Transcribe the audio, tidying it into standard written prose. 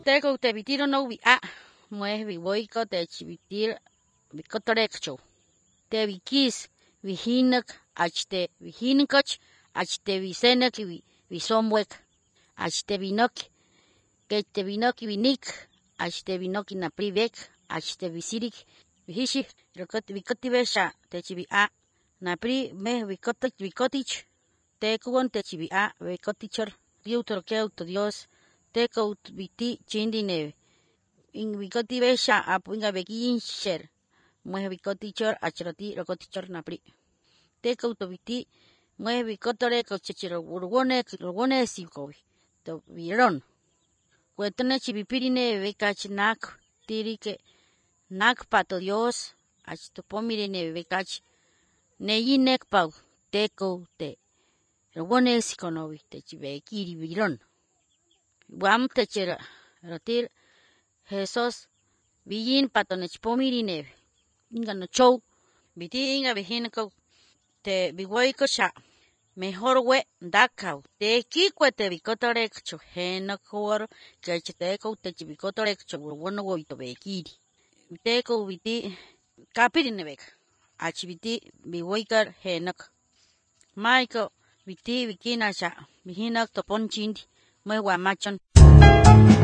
Teko te vitiro no vi mue vi voiko te chivitir vi kotorekcho. Te vi kis vi hinak achte vi hinkach achte vi senek vi somwek achte vi nok que te vi nik achte vi nok na privek achte vi sirik vi hishi vi kotivesha te chivi na pri me vi kotich te kuon te chivi vi kotichor diutro que auto Dios teko viti chindine in vikotivesha apunga beginsher mue vikotichor achroti rokotichor napri teko viti mue vikotore kochichiro urwone sikovi to viron cuetone chivipirine vekachnak tirike nak pato Dios achto pomirine vekach neyinek pau teko te urwone sikonovi te chivekiri viron Guam techera rotir Jesus villin patonech pomirine inga no chow viti inga vijinko te viwoiko sha mejor we dakau te kikwete vikotorekcho henokor kechiteko te vikotorekcho bueno goito bekiri teko viti kapirine bek achiviti viwoikar henok maiko viti vikina sha vijinak toponchindi mue guamachon